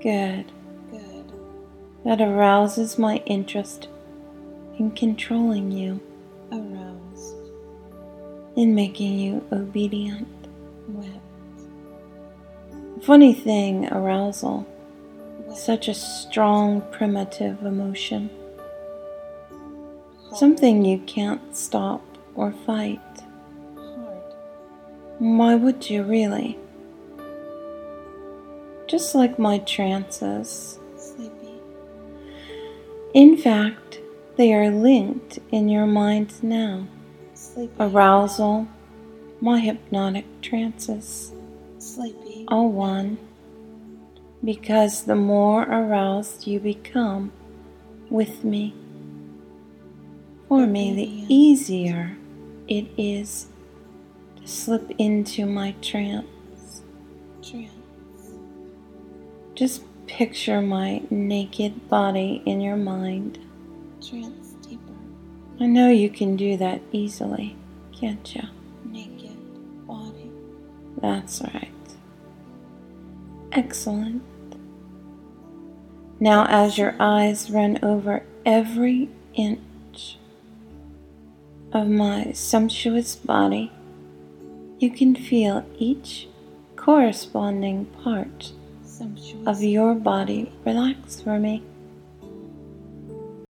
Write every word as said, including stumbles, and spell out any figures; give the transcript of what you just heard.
Good. Good. That arouses my interest in controlling you, Aroused. in making you obedient. Wet. Funny thing, arousal. Wet. Such a strong, primitive emotion. Hard. Something you can't stop or fight. Hard. Why would you really? Just like my trances. Sleepy. In fact, they are linked in your mind now. Sleepy. Arousal, my hypnotic trances, Sleepy. all one. Because the more aroused you become with me, for me, the Obedient. easier it is to slip into my trance. Trance. Just picture my naked body in your mind. Trance deeper. I know you can do that easily, can't you? Naked body. That's right. Excellent. Now, as your eyes run over every inch of my sumptuous body, you can feel each corresponding part Sumptuous. of your body relax for me.